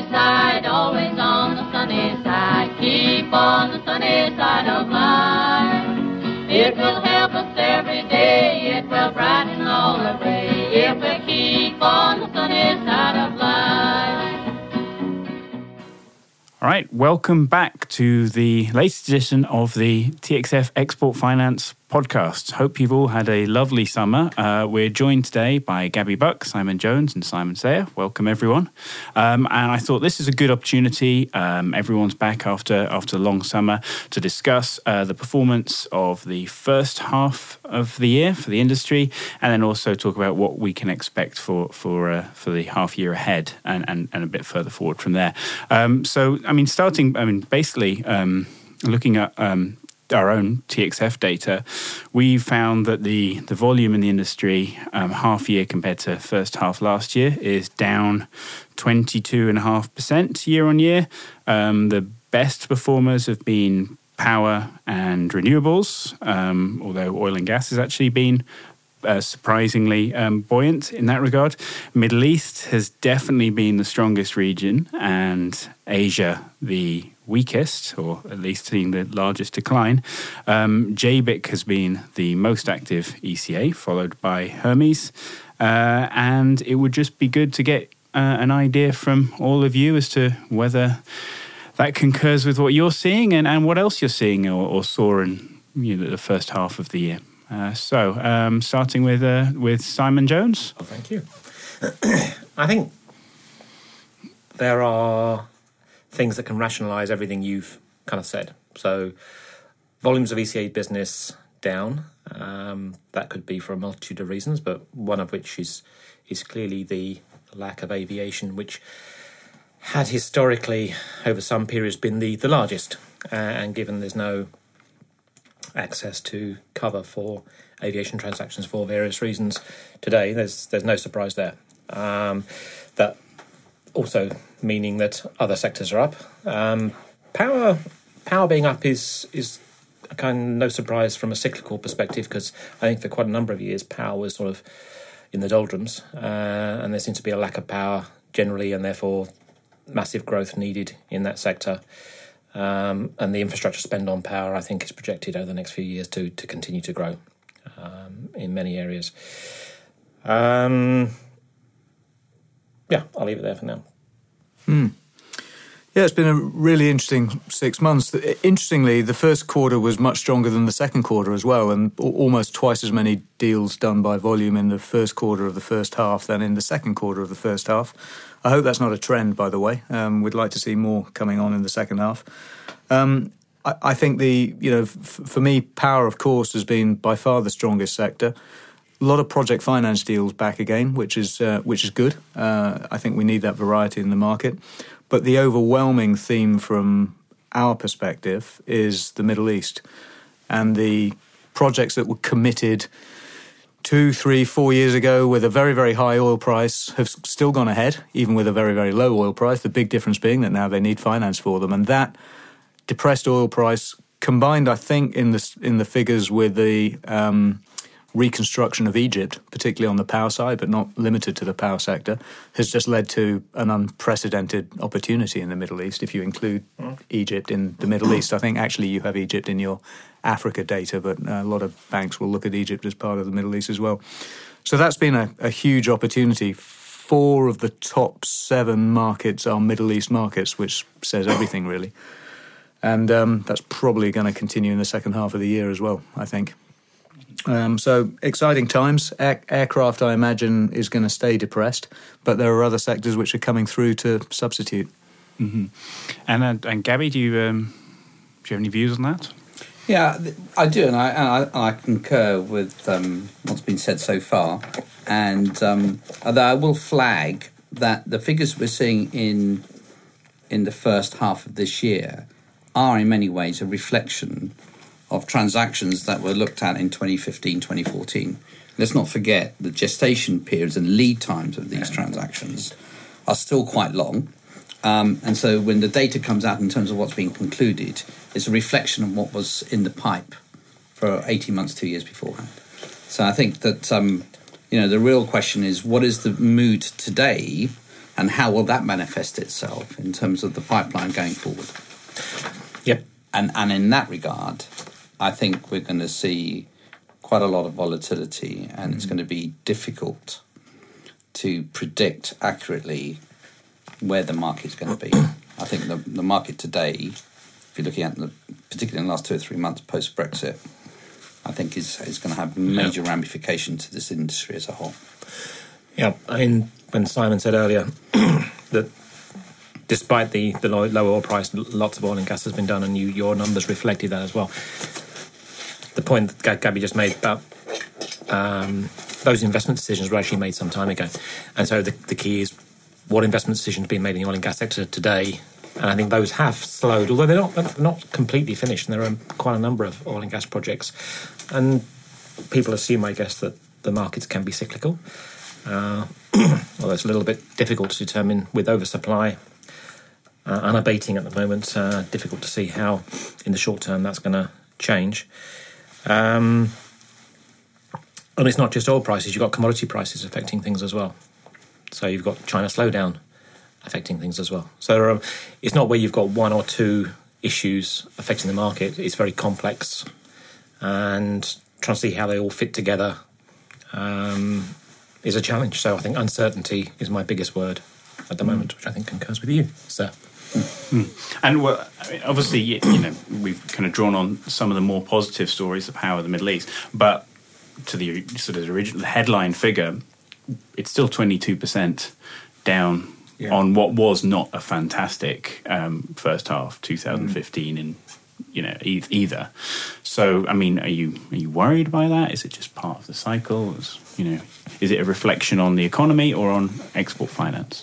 side, always on the sunny side. Keep on the sunny side of life. It will help us every day, it will brighten all the way, if we keep on the sunny side of life. All right, welcome back to the latest edition of the TXF Export Finance podcast. Hope you've all had a lovely summer. We're joined today by Gabby Buck, Simon Jones and Simon Sayer. Welcome, everyone. And I thought this is a good opportunity. Everyone's back after a long summer to discuss the performance of the first half of the year for the industry, and then also talk about what we can expect for the half year ahead and a bit further forward from there. Basically looking at our own TXF data, we found that the volume in the industry half year compared to first half last year is down 22.5% year on year. The best performers have been power and renewables, although oil and gas has actually been surprisingly buoyant in that regard. Middle East has definitely been the strongest region, and Asia the weakest, or at least seeing the largest decline. JBIC has been the most active ECA, followed by Hermes, and it would just be good to get an idea from all of you as to whether that concurs with what you're seeing and what else you're seeing or saw in the first half of the year. Starting with Simon Jones. Oh, thank you. I think there are things that can rationalise everything you've kind of said. So volumes of ECA business down. That could be for a multitude of reasons, but one of which is clearly the lack of aviation, which had historically over some periods been the largest. And given there's no access to cover for aviation transactions for various reasons today, there's no surprise there. That also meaning that other sectors are up. Power being up is a kind of no surprise from a cyclical perspective, because I think for quite a number of years power was sort of in the doldrums, and there seems to be a lack of power generally, and therefore massive growth needed in that sector. And the infrastructure spend on power, I think, is projected over the next few years to continue to grow in many areas. I'll leave it there for now. Yeah, it's been a really interesting 6 months. Interestingly, the first quarter was much stronger than the second quarter as well, and almost twice as many deals done by volume in the first quarter of the first half than in the second quarter of the first half. I hope that's not a trend, by the way. We'd like to see more coming on in the second half. I think for me, power, of course, has been by far the strongest sector. A lot of project finance deals back again, which is good. I think we need that variety in the market. But the overwhelming theme from our perspective is the Middle East. And the projects that were committed 2, 3, 4 years ago with a very, very high oil price have still gone ahead, even with a very, very low oil price. The big difference being that now they need finance for them. And that depressed oil price, combined, I think, in the figures with the reconstruction of Egypt, particularly on the power side, but not limited to the power sector, has just led to an unprecedented opportunity in the Middle East. If you include Egypt in the Middle East, I think actually you have Egypt in your Africa data, but a lot of banks will look at Egypt as part of the Middle East as well. So that's been a huge opportunity. 4 of the top 7 markets are Middle East markets, which says everything, really. And that's probably going to continue in the second half of the year as well, I think. So exciting times. Aircraft, I imagine, is going to stay depressed, but there are other sectors which are coming through to substitute. Mm-hmm. And Gabby, do you have any views on that? Yeah, I do, and I concur with what's been said so far. And although I will flag that the figures we're seeing in the first half of this year are in many ways a reflection of transactions that were looked at in 2015, 2014. Let's not forget the gestation periods and lead times of these transactions are still quite long. And so when the data comes out in terms of what's being concluded, it's a reflection of what was in the pipe for 18 months, 2 years beforehand. So I think that, the real question is, what is the mood today and how will that manifest itself in terms of the pipeline going forward? Yep. And in that regard, I think we're going to see quite a lot of volatility, and it's going to be difficult to predict accurately where the market's going to be. I think the market today, if you're looking at particularly in the last 2 or 3 months post-Brexit, I think is going to have major ramifications to this industry as a whole. Yeah, I mean, when Simon said earlier that despite the low oil price, lots of oil and gas has been done, and your numbers reflected that as well. The point that Gabby just made about those investment decisions were actually made some time ago. And so the key is what investment decisions are being made in the oil and gas sector today. And I think those have slowed, although they're not completely finished. And there are quite a number of oil and gas projects. And people assume, I guess, that the markets can be cyclical. Although it's a little bit difficult to determine with oversupply unabating at the moment. Difficult to see how, in the short term, that's going to change. And it's not just oil prices. You've got commodity prices affecting things as well. So you've got China slowdown affecting things as well. So it's not where you've got one or two issues affecting the market. It's very complex, and trying to see how they all fit together is a challenge. So I think uncertainty is my biggest word at the moment, which I think concurs with you, sir. And well, I mean, obviously, you know, we've kind of drawn on some of the more positive stories of power of the Middle East, but to the sort of original headline figure, it's still 22% down on what was not a fantastic first half 2015 in either. So, I mean, are you worried by that? Is it just part of the cycle? Is it a reflection on the economy or on export finance?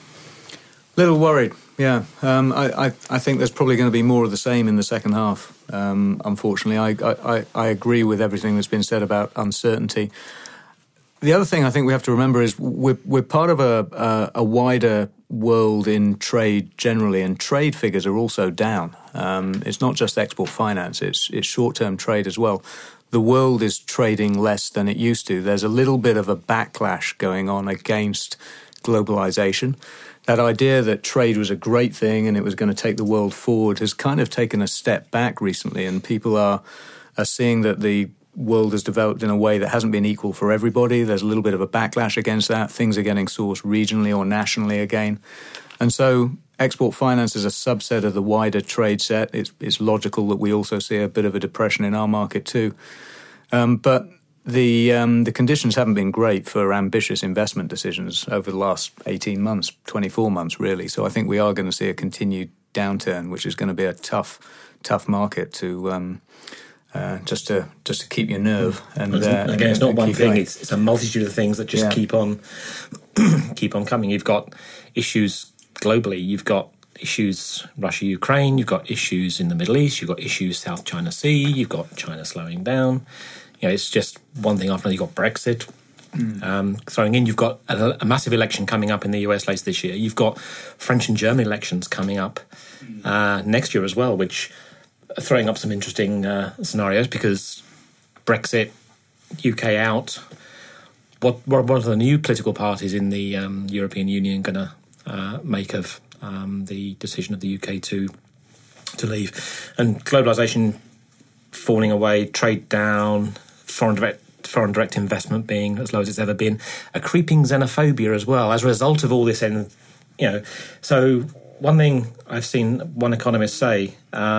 Little worried, yeah. I think there's probably going to be more of the same in the second half. Unfortunately, I agree with everything that's been said about uncertainty. The other thing I think we have to remember is we're part of a wider world in trade generally, and trade figures are also down. It's not just export finance; it's short-term trade as well. The world is trading less than it used to. There's a little bit of a backlash going on against globalization. That idea that trade was a great thing and it was going to take the world forward has kind of taken a step back recently, and people are seeing that the world has developed in a way that hasn't been equal for everybody. There's a little bit of a backlash against that. Things are getting sourced regionally or nationally again. And so export finance is a subset of the wider trade set. It's logical that we also see a bit of a depression in our market too. But the conditions haven't been great for ambitious investment decisions over the last 18 months, 24 months really. So I think we are going to see a continued downturn, which is going to be a tough market to just to keep your nerve. And again, it's not one thing; going. it's a multitude of things that just keep on coming. You've got issues globally. You've got issues Russia, Ukraine. You've got issues in the Middle East. You've got issues South China Sea. You've got China slowing down. It's just one thing after another. You've got Brexit throwing in. You've got a massive election coming up in the US later this year. You've got French and German elections coming up next year as well, which are throwing up some interesting scenarios, because Brexit, UK out. What are the new political parties in the European Union going to make of the decision of the UK to leave? And globalisation falling away, trade down, foreign direct investment being as low as it's ever been, a creeping xenophobia as well as a result of all this. And so one thing I've seen one economist say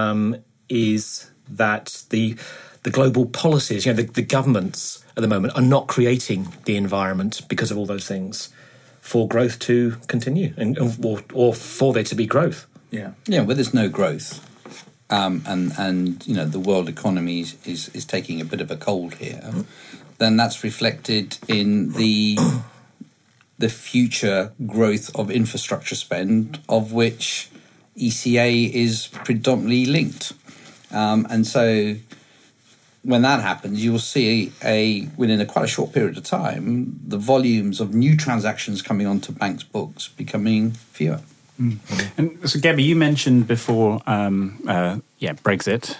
is that the global policies, the governments at the moment are not creating the environment because of all those things for growth to continue or for there to be growth. Yeah, where there's no growth. And the world economy is taking a bit of a cold here, then that's reflected in the future growth of infrastructure spend, of which ECA is predominantly linked. And so when that happens, you will see within quite a short period of time, the volumes of new transactions coming onto banks' books becoming fewer. And so, Gabby, you mentioned before, Brexit.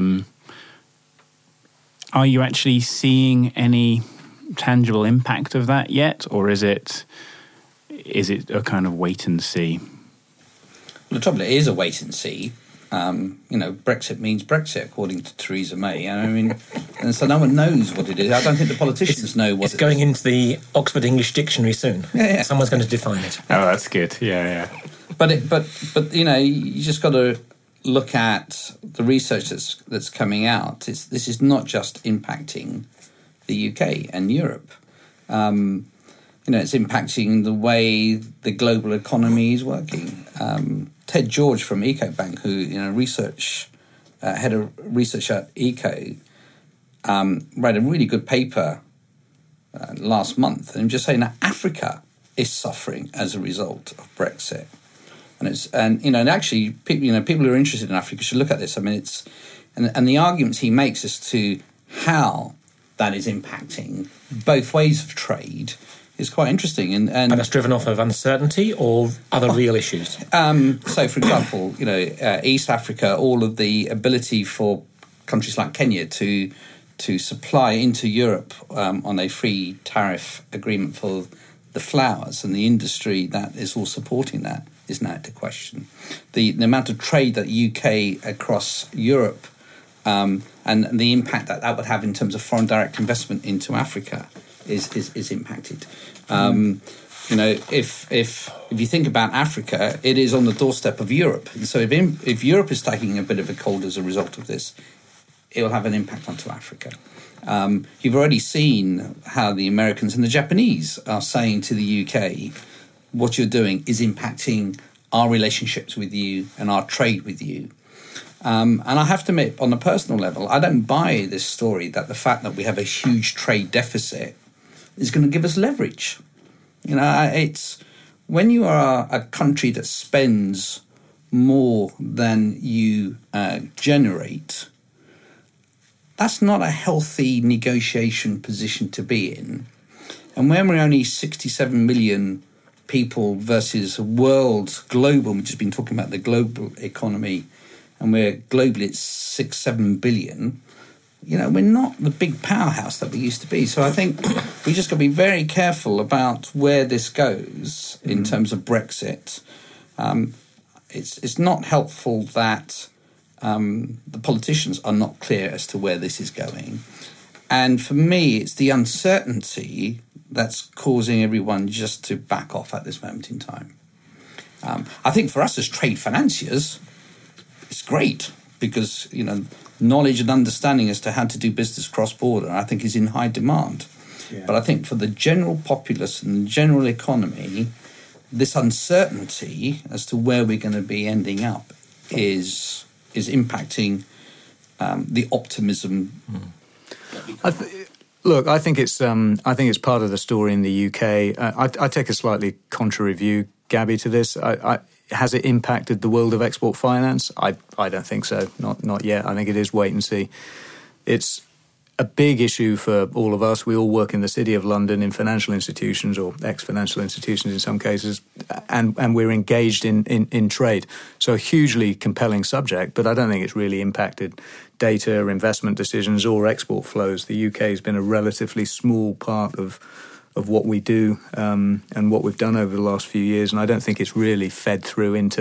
Are you actually seeing any tangible impact of that yet, or is it is it a kind of wait and see? Well, the trouble is a wait and see. Brexit means Brexit, according to Theresa May. I mean, and so no one knows what it is. I don't think the politicians know what it's going into the Oxford English Dictionary soon. Yeah. Someone's going to define it. Oh, that's good. Yeah. But you just got to look at the research that's coming out. This is not just impacting the UK and Europe. It's impacting the way the global economy is working. Ted George from EcoBank, who head of research at Eco, wrote a really good paper last month, and just saying that Africa is suffering as a result of Brexit, and actually people who are interested in Africa should look at this. I mean, and the arguments he makes as to how that is impacting both ways of trade is quite interesting, and that's driven off of uncertainty or other real issues. So, for example, East Africa, all of the ability for countries like Kenya to supply into Europe on a free tariff agreement for the flowers, and the industry that is all supporting that is now into question. The amount of trade that UK across Europe and the impact that would have in terms of foreign direct investment into Africa is impacted. If you think about Africa, it is on the doorstep of Europe. And so if Europe is taking a bit of a cold as a result of this, it will have an impact onto Africa. You've already seen how the Americans and the Japanese are saying to the UK, what you're doing is impacting our relationships with you and our trade with you. And I have to admit, on a personal level, I don't buy this story that the fact that we have a huge trade deficit is going to give us leverage. It's when you are a country that spends more than you generate, that's not a healthy negotiation position to be in. And when we're only 67 million people versus global, we've just been talking about the global economy, and we're globally at 6-7 billion, we're not the big powerhouse that we used to be. So I think we just got to be very careful about where this goes in terms of Brexit. It's not helpful that the politicians are not clear as to where this is going. And for me, it's the uncertainty that's causing everyone just to back off at this moment in time. I think for us as trade financiers, it's great because, knowledge and understanding as to how to do business cross-border, I think, is in high demand. Yeah. But I think for the general populace and the general economy, this uncertainty as to where we're going to be ending up is impacting the optimism. I think it's part of the story in the UK. I take a slightly contrary view, Gabby, to this. Has it impacted the world of export finance? I don't think so. Not yet. I think it is wait and see. It's a big issue for all of us. We all work in the City of London in financial institutions or ex-financial institutions in some cases, and we're engaged in trade. So a hugely compelling subject, but I don't think it's really impacted data, investment decisions or export flows. The UK has been a relatively small part of what we do and what we've done over the last few years, and I don't think it's really fed through into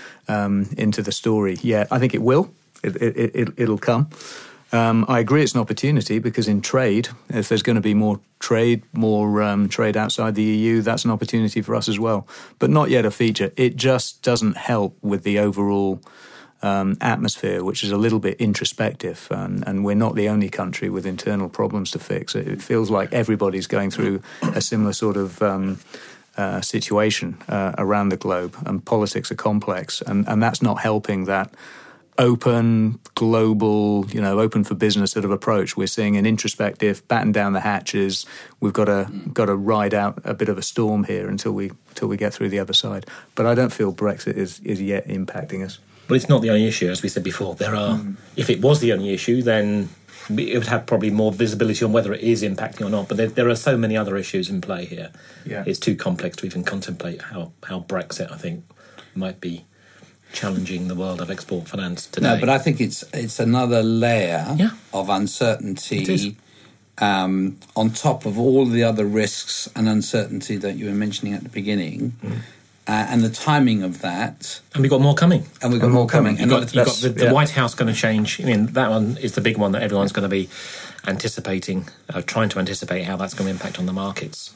the story yet. I think it will. It'll come. I agree it's an opportunity because in trade, if there's going to be more trade outside the EU, that's an opportunity for us as well. But not yet a feature. It just doesn't help with the overall atmosphere, which is a little bit introspective, and we're not the only country with internal problems to fix. It feels like everybody's going through a similar sort of situation around the globe, and politics are complex, and that's not helping that open, global, open for business sort of approach. We're seeing an introspective, batten down the hatches. We've got to ride out a bit of a storm here until we get through the other side. But I don't feel Brexit is yet impacting us. But it's not the only issue, as we said before. There are, if it was the only issue, then it would have probably more visibility on whether it is impacting or not. But there are so many other issues in play here. Yeah. It's too complex to even contemplate how Brexit, I think, might be challenging the world of export finance today. No, but I think it's another layer of uncertainty on top of all the other risks and uncertainty that you were mentioning at the beginning, and the timing of that. And we've got more coming. And we've got more coming. You've got the White House going to change. I mean, that one is the big one that everyone's going to be anticipating, trying to anticipate how that's going to impact on the markets.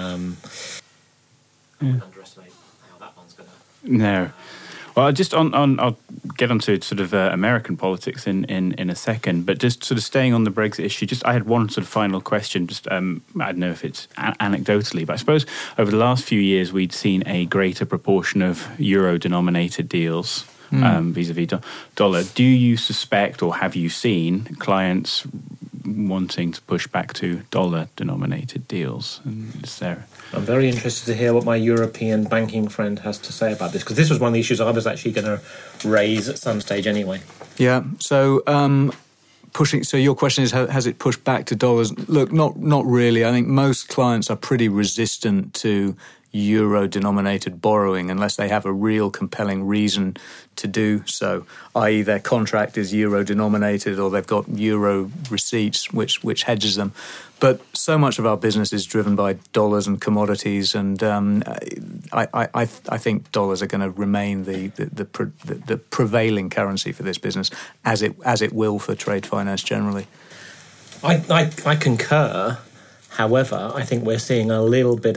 Underestimate how that one's going to... No. Well, just I'll get onto sort of American politics in a second, but just sort of staying on the Brexit issue, I had one sort of final question, I don't know if it's anecdotally, but I suppose over the last few years we'd seen a greater proportion of euro-denominated deals vis-a-vis dollar. Do you suspect, or have you seen clients wanting to push back to dollar-denominated deals? And is there... I'm very interested to hear what my European banking friend has to say about this, because this was one of the issues I was actually going to raise at some stage anyway. Yeah, so pushing. So your question is, has it pushed back to dollars? Look, not really. I think most clients are pretty resistant to euro-denominated borrowing unless they have a real compelling reason to do so, i.e. their contract is euro-denominated or they've got euro receipts which hedges them. But so much of our business is driven by dollars and commodities, and I think dollars are going to remain the prevailing currency for this business, as it will for trade finance generally. I concur. However, I think we're seeing a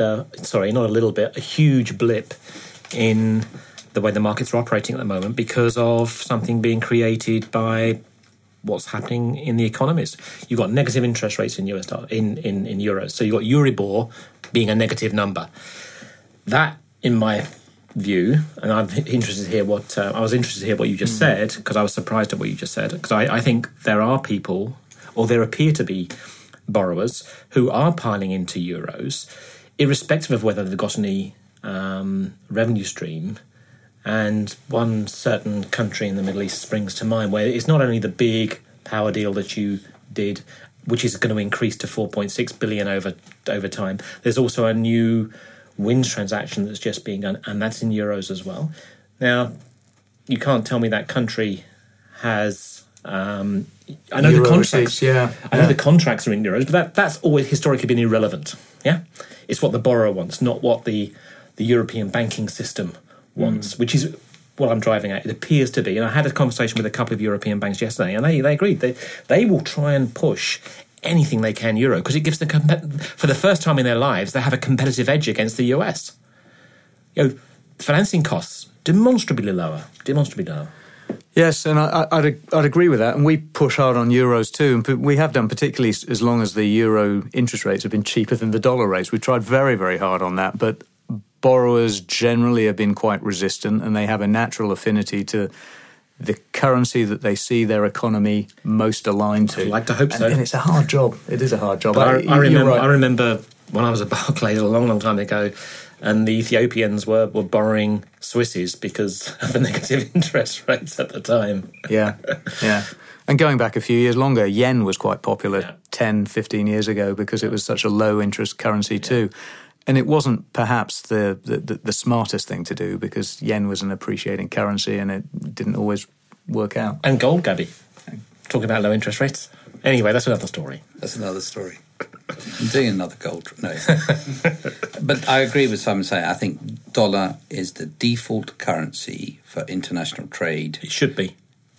huge blip in the way the markets are operating at the moment because of something being created by what's happening in the economies. You've got negative interest rates in US dollar, in euros. So you've got Euribor being a negative number. That, in my view, and I was interested to hear what you just said, because I was surprised at what you just said, because I think there are people, or there appear to be borrowers who are piling into euros, irrespective of whether they've got any revenue stream. And one certain country in the Middle East springs to mind, where it's not only the big power deal that you did, which is going to increase to 4.6 billion over time. There's also a new wind transaction that's just being done, and that's in euros as well. Now, you can't tell me that country has... I know Euro the contracts. The contracts are in euros, but that's always historically been irrelevant. Yeah, it's what the borrower wants, not what the European banking system wants, which is what I'm driving at. It appears to be, and I had a conversation with a couple of European banks yesterday, and they agreed. They will try and push anything they can euro because it gives them for the first time in their lives they have a competitive edge against the US. Financing costs demonstrably lower. Yes, and I'd agree with that, and we push hard on euros too, and we have done, particularly as long as the euro interest rates have been cheaper than the dollar rates. We tried very, very hard on that, but borrowers generally have been quite resistant, and they have a natural affinity to the currency that they see their economy most aligned to. I'd like to hope so. And it's a hard job. It is a hard job. But I remember when I was at Barclays a long, long time ago, and the Ethiopians were borrowing Swisses because of the negative interest rates at the time. Yeah. And going back a few years longer, yen was quite popular 10, 15 years ago because it was such a low-interest currency too. And it wasn't perhaps the smartest thing to do because yen was an appreciating currency and it didn't always work out. And gold, Gabby. Talking about low interest rates. Anyway, that's another story. I'm doing another gold. No. But I agree with Simon saying, I think dollar is the default currency for international trade. It should be.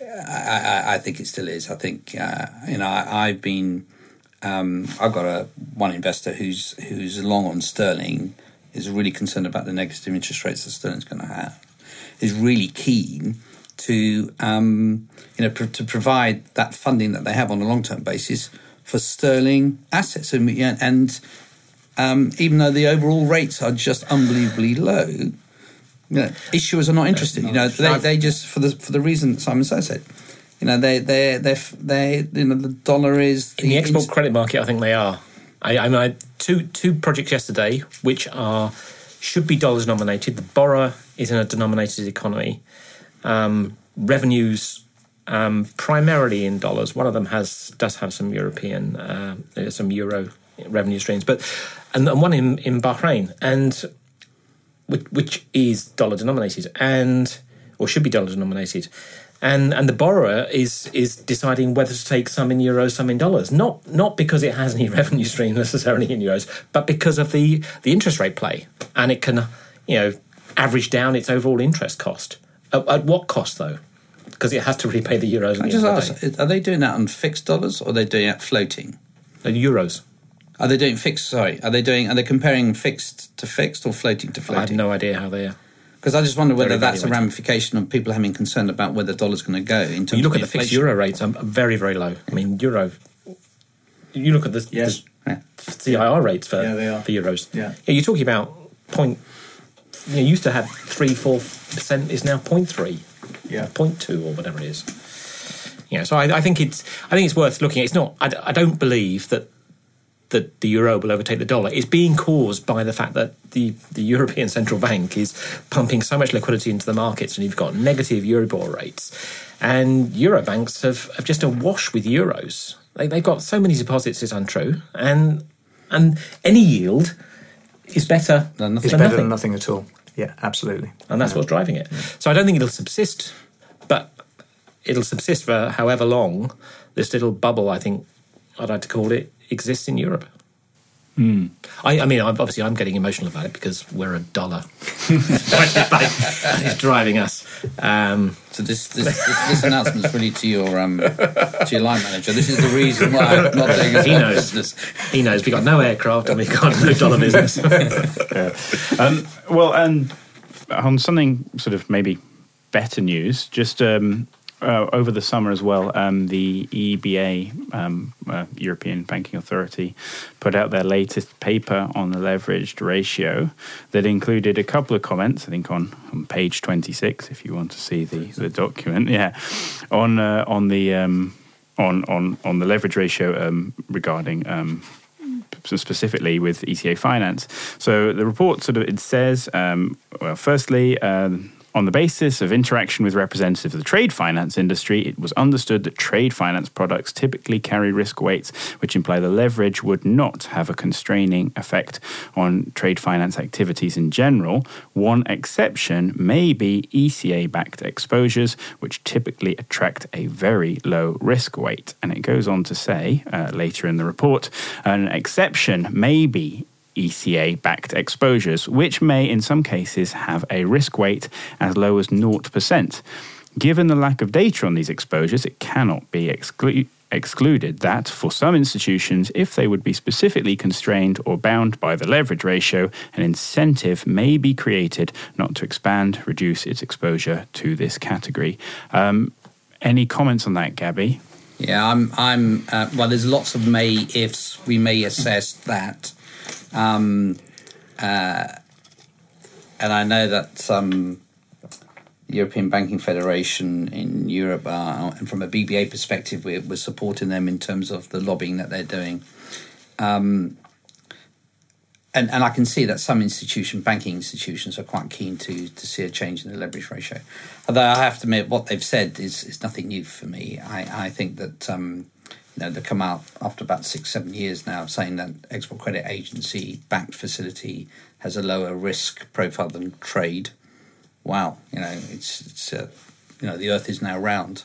I think it still is. I think, I've been... I've got one investor who's long on sterling, is really concerned about the negative interest rates that sterling's going to have, is really keen to to provide that funding that they have on a long-term basis for sterling assets. And even though the overall rates are just unbelievably low, issuers are not interested. They just for the reason that Simon said. The dollar is in the export credit market. I think they are. I had two projects yesterday which should be dollars denominated. The borrower is in a denominated economy. Revenues primarily in dollars. One of them does have some European, some euro revenue streams, and one in Bahrain, and which is dollar denominated or should be dollar denominated. and the borrower is deciding whether to take some in euros, some in dollars. Not because it has any revenue stream necessarily in euros, but because of the interest rate play, and it can average down its overall interest cost. At what cost though? Because it has to repay the euros. I just ask: are they doing that on fixed dollars or are they doing it floating? Euros. Are they doing fixed? Sorry, are they comparing fixed to fixed or floating to floating? I have no idea how they are. Because I just wonder whether that's a evaluated. ramification of people having concern about where the dollar's going to go. In terms You look of at the fixed inflation. euro rates; are very, very low. I mean, euro. You look at the CIR rates for Yeah, they are. for euros. Yeah. You're talking about point. You used to have 3-4%. Is now 0.3, Yeah. 0.2, or whatever it is. So I think it's worth looking at. It's not. I don't believe that the euro will overtake the dollar. It's being caused by the fact that the European Central Bank is pumping so much liquidity into the markets, and you've got negative Euribor rates, and Euro banks have just awash with euros. They've got so many deposits, it's untrue, and any yield is better Than nothing. It's better than nothing at all. Yeah, absolutely. and that's what's driving it. So I don't think it'll subsist, but it'll subsist for however long this little bubble, I think I'd like to call it, exists in Europe. I mean, obviously, I'm getting emotional about it because we're a dollar. It's driving us. So this announcement is really to your line manager. This is the reason why I'm not doing as He much knows. business. He knows we've got no aircraft and we've got no dollar business. Well, and on something sort of maybe better news, just over the summer as well, the EBA, European Banking Authority, put out their latest paper on the leveraged ratio that included a couple of comments, I think on page 26, if you want to see the document, on the leverage ratio regarding specifically with ECA Finance. So the report it says, firstly, on the basis of interaction with representatives of the trade finance industry, it was understood that trade finance products typically carry risk weights which imply the leverage would not have a constraining effect on trade finance activities in general. One exception may be ECA-backed exposures, which typically attract a very low risk weight. And it goes on to say, later in the report, an exception may be ECA-backed exposures, which may in some cases have a risk weight as low as 0%. Given the lack of data on these exposures, it cannot be excluded that for some institutions, if they would be specifically constrained or bound by the leverage ratio, an incentive may be created not to reduce its exposure to this category. Any comments on that, Gabby? Yeah, I'm. Well, there's lots of may ifs. We may assess that. And I know that the European Banking Federation in Europe and from a BBA perspective, we're supporting them in terms of the lobbying that they're doing. And I can see that some banking institutions are quite keen to see a change in the leverage ratio. Although I have to admit, what they've said is nothing new for me. I think that they come out after about 6-7 years now saying that export credit agency backed facility has a lower risk profile than trade. Wow, it's the earth is now round,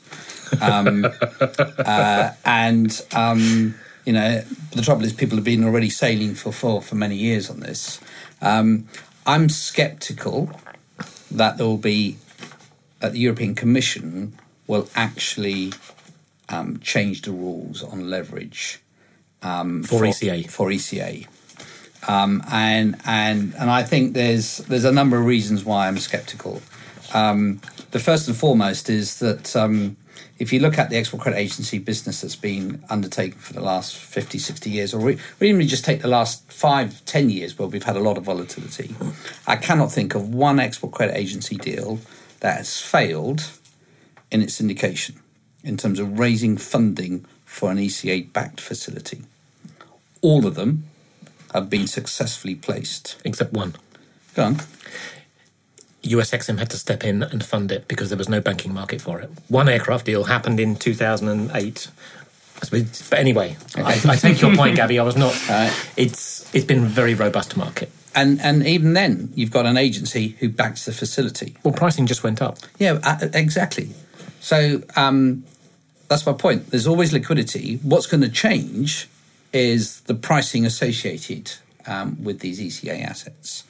the trouble is people have been already sailing for many years on this. I'm sceptical that there will be that the European Commission will actually change the rules on leverage for ECA. For ECA, and I think there's a number of reasons why I'm sceptical. The first and foremost is that if you look at the export credit agency business that's been undertaken for the last 50, 60 years, or even just take the last 5-10 years where we've had a lot of volatility, I cannot think of one export credit agency deal that has failed in its syndication in terms of raising funding for an ECA-backed facility. All of them have been successfully placed. Except one. Go on. US Exim had to step in and fund it because there was no banking market for it. One aircraft deal happened in 2008. But anyway, I take your point, Gabby. I was not... It's been a very robust market. And even then, you've got an agency who backs the facility. Well, pricing just went up. Yeah, exactly. So that's my point. There's always liquidity. What's going to change is the pricing associated with these ECA assets.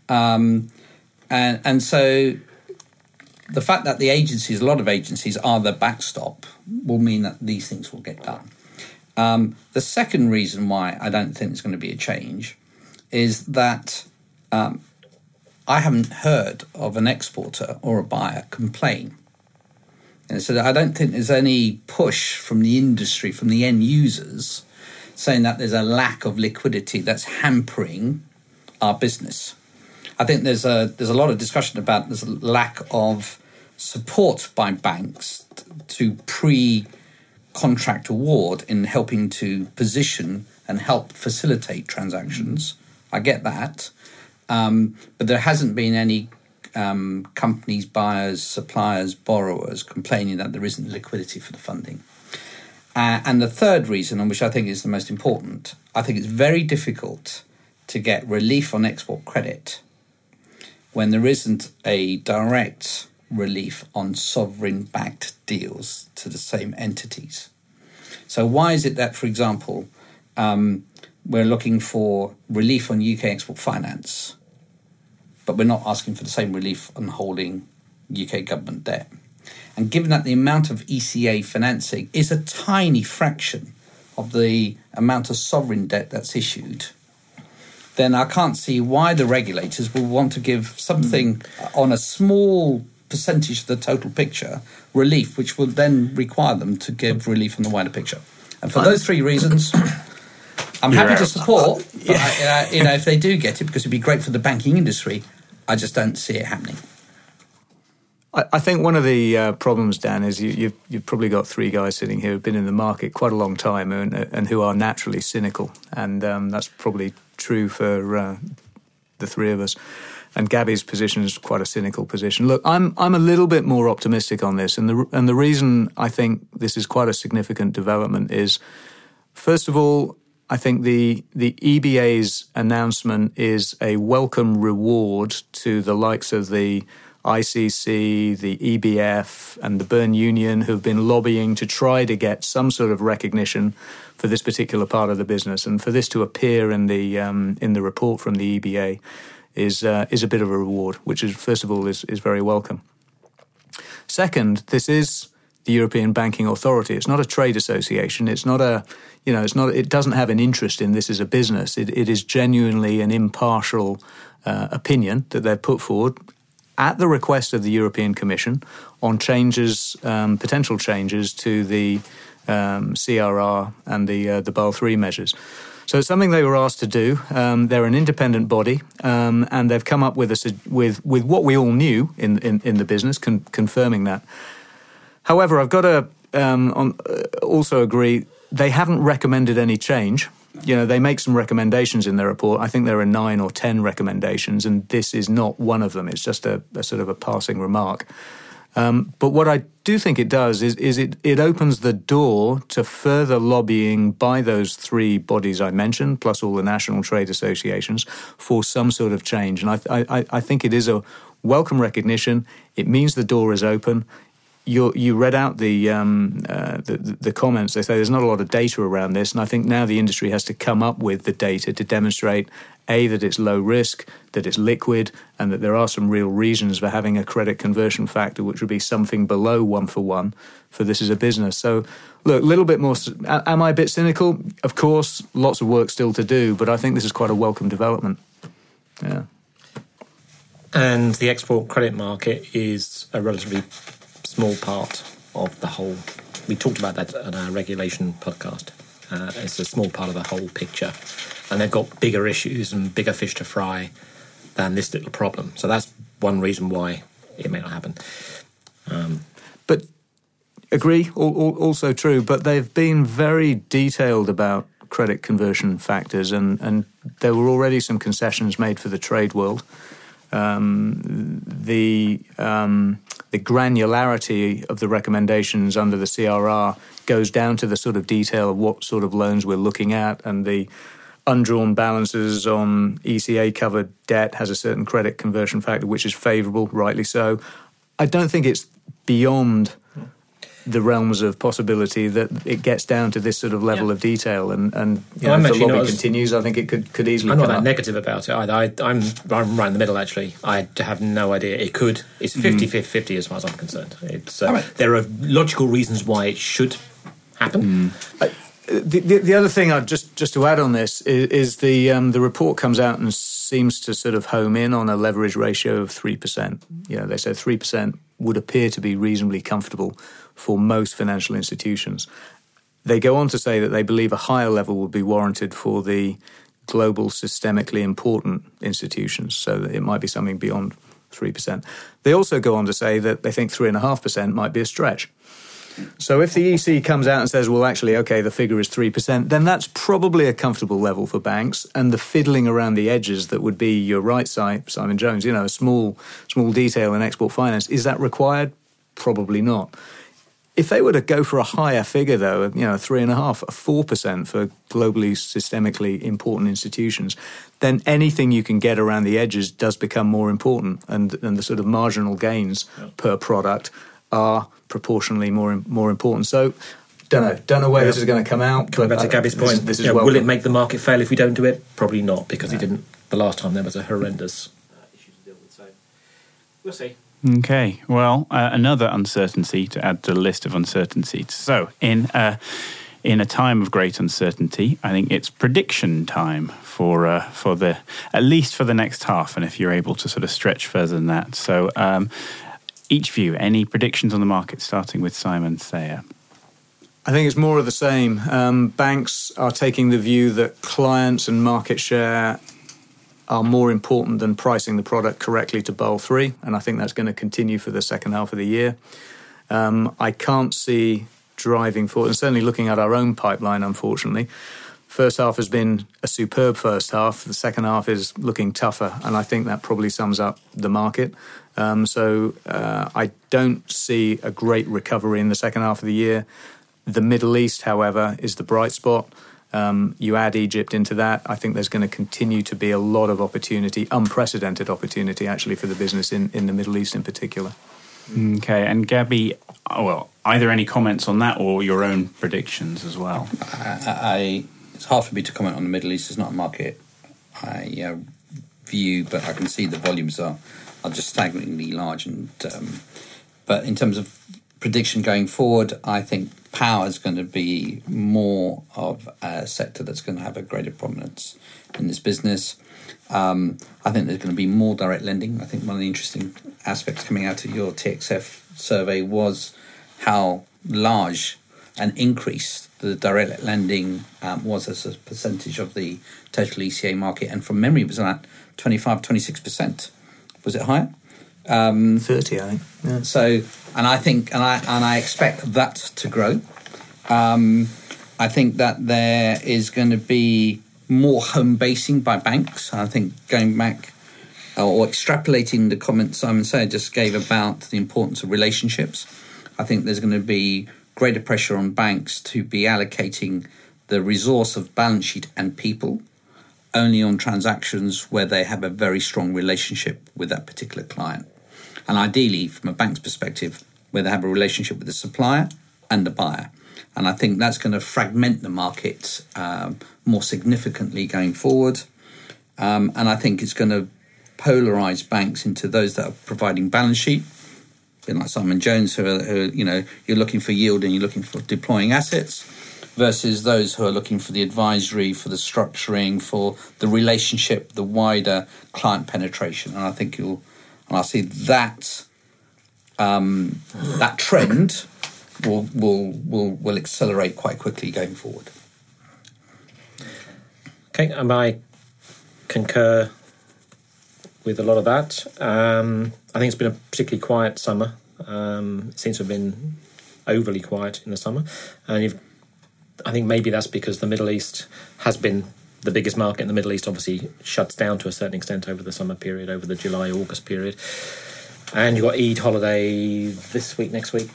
And so the fact that the agencies, a lot of agencies, are the backstop will mean that these things will get done. The second reason why I don't think there's going to be a change is that I haven't heard of an exporter or a buyer complain. And so I don't think there's any push from the industry, from the end users, saying that there's a lack of liquidity that's hampering our business. I think there's a lot of discussion about there's a lack of support by banks to pre-contract award in helping to position and help facilitate transactions. I get that. But there hasn't been any companies, buyers, suppliers, borrowers complaining that there isn't liquidity for the funding. And the third reason, and which I think is the most important, I think it's very difficult to get relief on export credit when there isn't a direct relief on sovereign-backed deals to the same entities. So why is it that, for example, we're looking for relief on UK export finance, but we're not asking for the same relief on holding UK government debt? And given that the amount of ECA financing is a tiny fraction of the amount of sovereign debt that's issued, then I can't see why the regulators will want to give something on a small percentage of the total picture relief, which will then require them to give relief on the wider picture. And for those three reasons, I'm happy to support, but if they do get it, because it'd be great for the banking industry, I just don't see it happening. I think one of the problems, Dan, is you've probably got three guys sitting here who've been in the market quite a long time and who are naturally cynical, and that's probably true for the three of us. And Gabby's position is quite a cynical position. Look, I'm a little bit more optimistic on this, and the reason I think this is quite a significant development is, first of all, I think the EBA's announcement is a welcome reward to the likes of the ICC, the EBF, and the Bern Union, who've been lobbying to try to get some sort of recognition for this particular part of the business, and for this to appear in the report from the EBA is a bit of a reward, which is, first of all, is very welcome. Second, this is the European Banking Authority. It's not a trade association. It's not it doesn't have an interest in this as a business. It is genuinely an impartial opinion that they've put forward at the request of the European Commission on changes, potential changes to the CRR and the Basel III measures. So it's something they were asked to do. They're an independent body, and they've come up with what we all knew in the business, confirming that. However, I've got to also agree they haven't recommended any change. They make some recommendations in their report. I think there are 9 or 10 recommendations, and this is not one of them. It's just a sort of a passing remark. But what I do think it does is it opens the door to further lobbying by those three bodies I mentioned, plus all the national trade associations, for some sort of change. And I think it is a welcome recognition. It means the door is open. You read out the comments. They say there's not a lot of data around this, and I think now the industry has to come up with the data to demonstrate, A, that it's low risk, that it's liquid, and that there are some real reasons for having a credit conversion factor, which would be something below 1-for-1 for this as a business. So, look, a little bit more. Am I a bit cynical? Of course, lots of work still to do, but I think this is quite a welcome development. Yeah. And the export credit market is a relatively small part of the whole. We talked about that on our regulation podcast. It's a small part of the whole picture, and they've got bigger issues and bigger fish to fry than this little problem. So that's one reason why it may not happen. But agree, also true. But they've been very detailed about credit conversion factors, and there were already some concessions made for the trade world. The granularity of the recommendations under the CRR goes down to the sort of detail of what sort of loans we're looking at, and the undrawn balances on ECA-covered debt has a certain credit conversion factor, which is favourable, rightly so. I don't think it's beyond the realms of possibility that it gets down to this sort of level of detail, and if the lobby continues, I think it could easily. I'm not come that up. negative about it either. I'm right in the middle, actually. I have no idea. It could. It's 50-50 as far as I'm concerned. It's there are logical reasons why it should happen. The other thing, just to add on this, is the report comes out and seems to sort of home in on a leverage ratio of 3%. They said 3% would appear to be reasonably comfortable for most financial institutions. They go on to say that they believe a higher level would be warranted for the global systemically important institutions, so that it might be something beyond 3%. They also go on to say that they think 3.5% might be a stretch. So if the EC comes out and says, well, actually, okay, the figure is 3%, then that's probably a comfortable level for banks. And the fiddling around the edges that would be, you're right, Simon Jones, a small detail in export finance, is that required? Probably not. If they were to go for a higher figure, though, 3.5%, 4% for globally systemically important institutions, then anything you can get around the edges does become more important, and the sort of marginal gains per product are proportionally more important. So, don't know where this is going to come out. Coming back to Gabby's point, this is will it make the market fail if we don't do it? Probably not, because it didn't. The last time there was a horrendous issue to deal with. So we'll see. Okay, well, another uncertainty to add to the list of uncertainties. So, in a time of great uncertainty, I think it's prediction time for at least for the next half, and if you're able to sort of stretch further than that. So, each of you, any predictions on the market, starting with Simon Thayer? I think it's more of the same. Banks are taking the view that clients and market share are more important than pricing the product correctly to Basel III, and I think that's going to continue for the second half of the year. I can't see driving forward, and certainly looking at our own pipeline, unfortunately, first half has been a superb first half. The second half is looking tougher, and I think that probably sums up the market. So I don't see a great recovery in the second half of the year. The Middle East, however, is the bright spot. You add Egypt into that, I think there's going to continue to be a lot of opportunity, unprecedented opportunity actually for the business in the Middle East in particular. Okay, and Gabby, either any comments on that or your own predictions as well? It's hard for me to comment on the Middle East. It's not a market I view, but I can see the volumes are just staggeringly large. And but in terms of prediction going forward, I think power is going to be more of a sector that's going to have a greater prominence in this business. I think there's going to be more direct lending. I think one of the interesting aspects coming out of your TXF survey was how large an increase the direct lending was as a percentage of the total ECA market. And from memory, it was at 25-26%. Was it higher? 30, I think. Yeah. So, and I think, and I expect that to grow. I think that there is going to be more home basing by banks. I think going back or extrapolating the comment Simon said just gave about the importance of relationships. I think there's going to be greater pressure on banks to be allocating the resource of balance sheet and people only on transactions where they have a very strong relationship with that particular client. And ideally, from a bank's perspective, where they have a relationship with the supplier and the buyer. And I think that's going to fragment the market more significantly going forward. And I think it's going to polarize banks into those that are providing balance sheet, a bit like Simon Jones, who you're looking for yield and you're looking for deploying assets, versus those who are looking for the advisory, for the structuring, for the relationship, the wider client penetration. And I think I'll see that that trend will accelerate quite quickly going forward. Okay, and I concur with a lot of that. I think it's been a particularly quiet summer. It seems to have been overly quiet in the summer, and I think maybe that's because the Middle East has been the biggest market, and the Middle East obviously shuts down to a certain extent over the summer period, over the July-August period. And you've got Eid holiday this week, next week.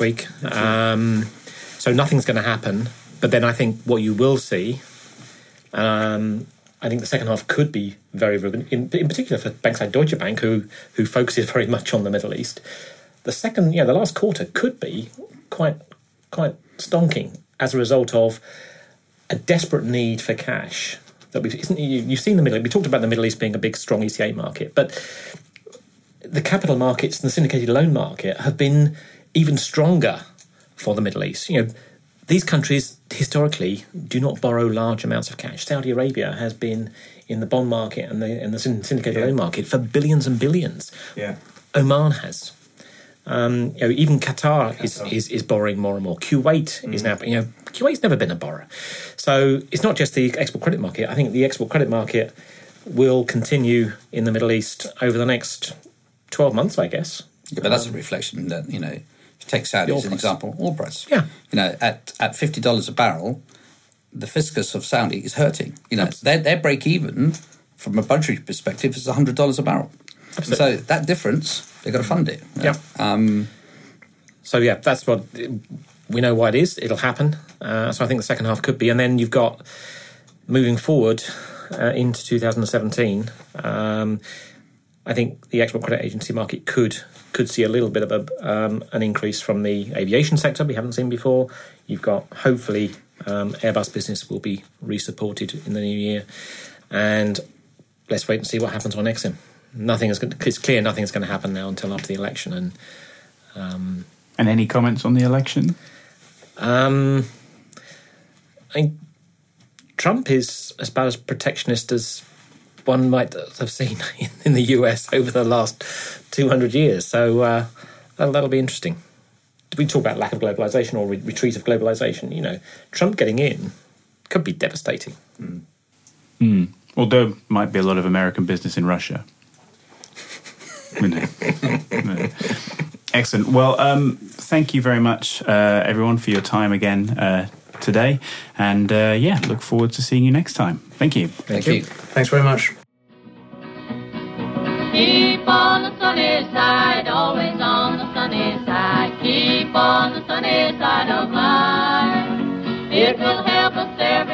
So nothing's going to happen. But then I think what you will see, I think the second half could be very, very in particular for banks like Deutsche Bank, who focuses very much on the Middle East. The last quarter could be quite quite stonking as a result of a desperate need for cash. That you've seen the Middle East. We talked about the Middle East being a big, strong ECA market, but the capital markets and the syndicated loan market have been even stronger for the Middle East. These countries historically do not borrow large amounts of cash. Saudi Arabia has been in the bond market and the syndicated loan market for billions and billions. Yeah. Oman has. Even Qatar is borrowing more and more. Kuwait is now. Kuwait's never been a borrower. So it's not just the export credit market. I think the export credit market will continue in the Middle East over the next 12 months, I guess. Yeah, but that's a reflection that, if you take Saudi as an example, oil price. Yeah. At $50 a barrel, the fiscus of Saudi is hurting. Their break even from a budgetary perspective is $100 a barrel. Absolutely. So that difference, they've got to fund it. Yeah. That's what we know why it is. It'll happen. So I think the second half could be. And then you've got, moving forward into 2017, I think the export credit agency market could see a little bit of an increase from the aviation sector we haven't seen before. You've got, hopefully, Airbus business will be re-supported in the new year. And let's wait and see what happens on Exim. It's clear nothing is going to happen now until after the election. And any comments on the election? I think Trump is about as protectionist as one might have seen in the US over the last 200 years. So that'll be interesting. We talk about lack of globalisation or retreat of globalisation. Trump getting in could be devastating. Although might be a lot of American business in Russia. No. Excellent. Well, thank you very much, everyone, for your time again today. And look forward to seeing you next time. Thank you. Thank you. Thanks very much. Keep on the sunny side, always on the sunny side. Keep on the sunny side of life. It will help us every